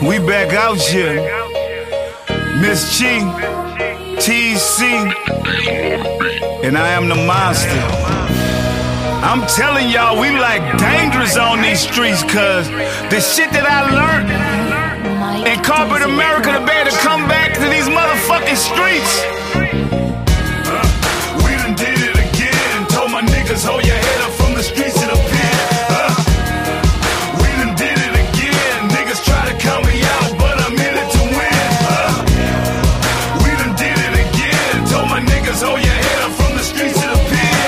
We back out here. Miss Chi, TC, and I am the monster. I'm telling y'all, we like dangerous on these streets, cause the shit that I learned in corporate America to be able to come back to these motherfucking streets. We done did it again. Told my niggas, hold your head up from the streets to the pen. We done did it again. Niggas try to count me out, but I'm in it to win. We done did it again. Told my niggas, hold your head up from the streets to the pen.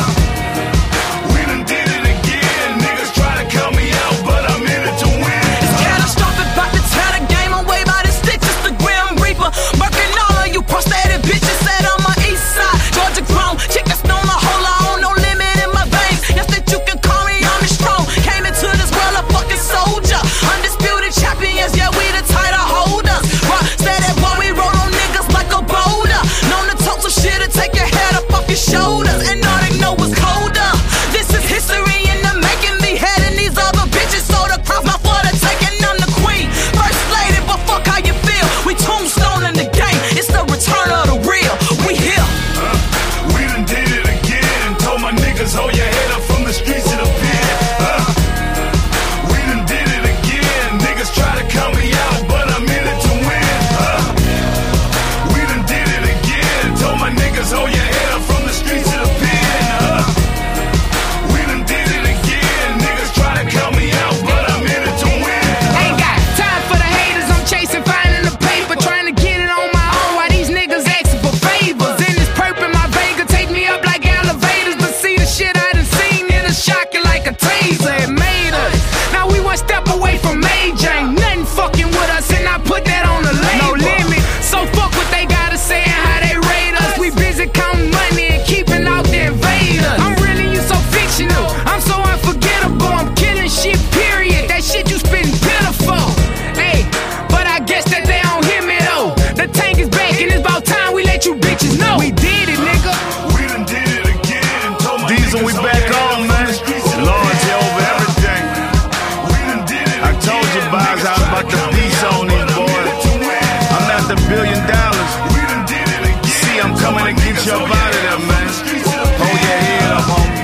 We done did it again. Niggas try to count me out, but I'm in it to win. It's catastrophic, about to tear the game away by the stitches. The Grim Reaper, murking all of you prosthetic bitches. Said on my east side, Georgia grown, chick that's known a whole lot, on no limit in my veins. Yes, that you can call me, I'm strong. Came into this world a fucking soldier, undisputed champions, yeah, we the title holders. Rock, said that while we roll on niggas like a boulder. Known to talk some shit and take your head up off your shoulders, and all they know is colder. This is history in the making, me heading these other bitches, so the cross my for the taking. I'm the queen, first lady, but fuck how you feel. We tombstone in the game, it's the return of the real. We here. We done did it again. Told my niggas, hold your head up from the streets to the pen. We done did it again. Niggas try to count me out, but I'm in it to win. We done did it again. Told my niggas, hold your head up from the streets to the pen. We done did it again. Niggas try to count me out, but I'm in it to win. Ain't got time for the haters, I'm chasing, finding the paper, trying to get it on my own while these niggas asking for favors. In this perp in my Vega, take me up like elevators, but see the shit I done seen, it'll shock you like a taser. It made us. Now we one step away from major, ain't nothing fucking with us, and I put that on the label. No limit, so fuck what they gotta say and how they rate us. We busy counting money and keeping out the invaders. I'm really you so fictional, I'm so unforgettable, I'm killing shit, period. That shit you spitting pitiful. Hey, but I guess that they don't hear me though. The tank is back and it's about time we let you bitches know. We did it, nigga. We done did it again. Told my Diesel, we back on, man. Loyalty over everything. We done did it. I told you, boys, I was about to beast on these boys. I'm not the $1 billion. We done did it again. See, I'm coming to get you up out of there, man. Hold your head up, homie.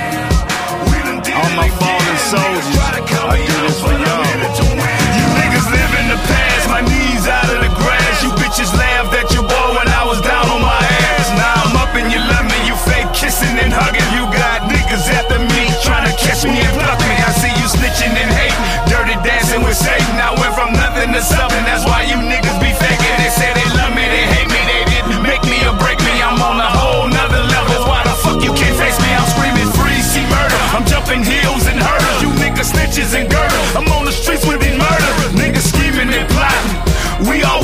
All my fallen soldiers, I do this for y'all. You niggas live in the past, my knees out of the grass. You bitches laughed at your boy when I was down on my ass. Now I'm up and you love me, you fake kissing and hugging. You got niggas after me, trying to catch me and pluck me. I see you snitching and hating, dirty dancing with Satan. I went from nothing to something, that's why you niggas be faking. They say they love me, they hate me, they didn't make me or break me. I'm on a whole nother level, why the fuck you can't face me? I'm screaming free, see murder, I'm jumping hills and hurdles. You niggas snitches and girdles, I'm on the streets with these murders. Niggas scheming and plotting, we all